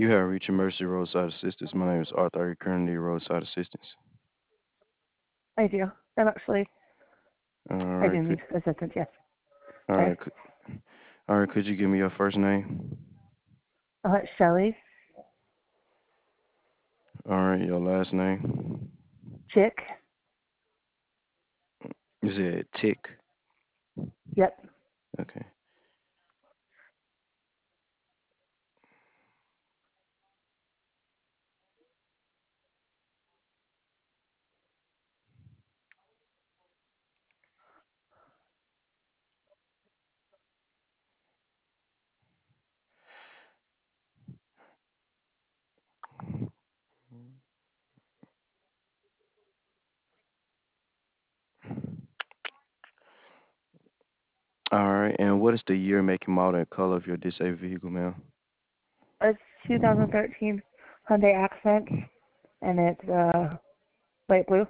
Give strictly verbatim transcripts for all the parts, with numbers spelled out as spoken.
You have reached Emergency Roadside Assistance. My name is Arthur. Are you currently roadside assistance? I do. I'm actually, All I right. do Could need assistance, yes. all Sorry. right. Could, all right. Could you give me your first name? Uh, Shelly, All right. Your last name? Chick, You said Tick. yep. Okay. All right. And what is the year, make, model, and color of your disabled vehicle, ma'am? It's twenty thirteen Hyundai Accent, and it's uh, light blue.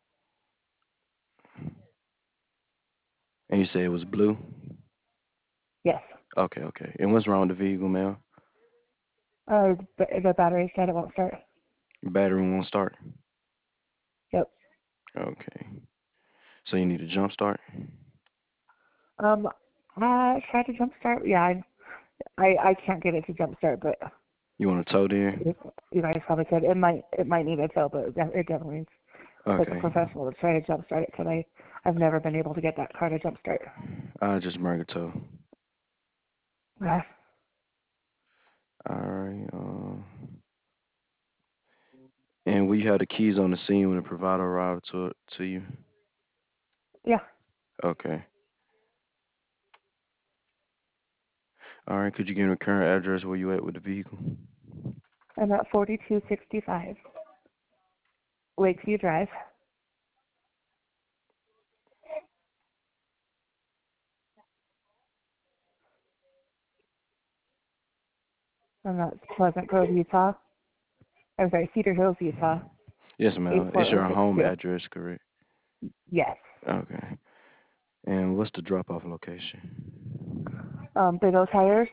And you said it was blue. Yes. Okay. Okay. And what's wrong with the vehicle, ma'am? Uh, the, the battery said it won't start. Battery won't start. Yep. Okay. So you need a jump start. Um, I tried to jump start. Yeah, I, I, I can't get it to jump start, but You want to tow there? if you guys probably could. It might, it might need a tow, but it def- it definitely needs like a Okay. professional to try to jump start it because I, I've never been able to get that car to jump start. I'll just bring a tow. Yeah. All right. Um. And will you have the keys on the scene when the provider arrives to to you? Yeah. Okay. All right. Could you give me the current address where you at with the vehicle? I'm at forty-two sixty-five Lakeview Drive, and that's Pleasant Grove, Utah. I'm sorry, Cedar Hills, Utah, Yes, ma'am. It's your home eight four zero six two. address, correct? Yes. Okay. And what's the drop off location? Um, Big O Tires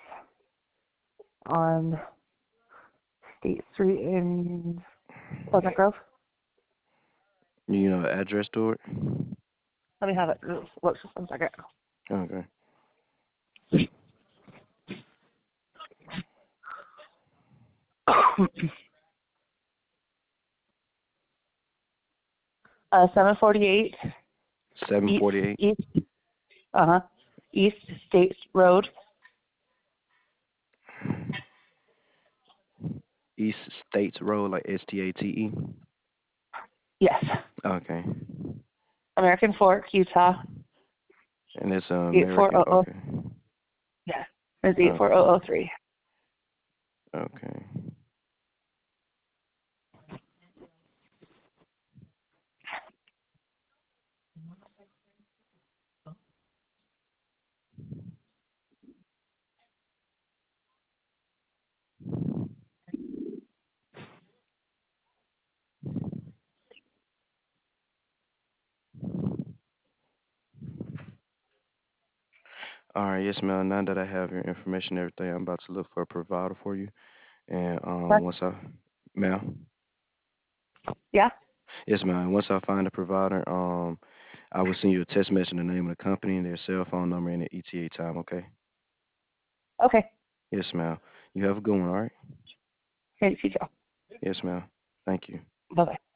on State Street in Pleasant Grove. You know the address to it? Let me have it. Look, just one second. Okay. uh, seven forty-eight Seven East forty eight East uh huh East State Road. East States Road, like S T A T E. Yes. Okay. American Fork, Utah. And it's uh, Eight four American. zero zero. Okay. Yeah. It's eight four Okay. zero zero three. Okay. All right. Yes, ma'am. Now that I have your information, and everything, I'm about to look for a provider for you. And um, What? once I, ma'am. Yeah. Yes, ma'am. Once I find a provider, um, I will send you a text message, the name of the company, their cell phone number, and the E T A time. Okay. Okay. Yes, ma'am. You have a good one. All right. Thank you, Joe. Yes, ma'am. Thank you. Bye bye.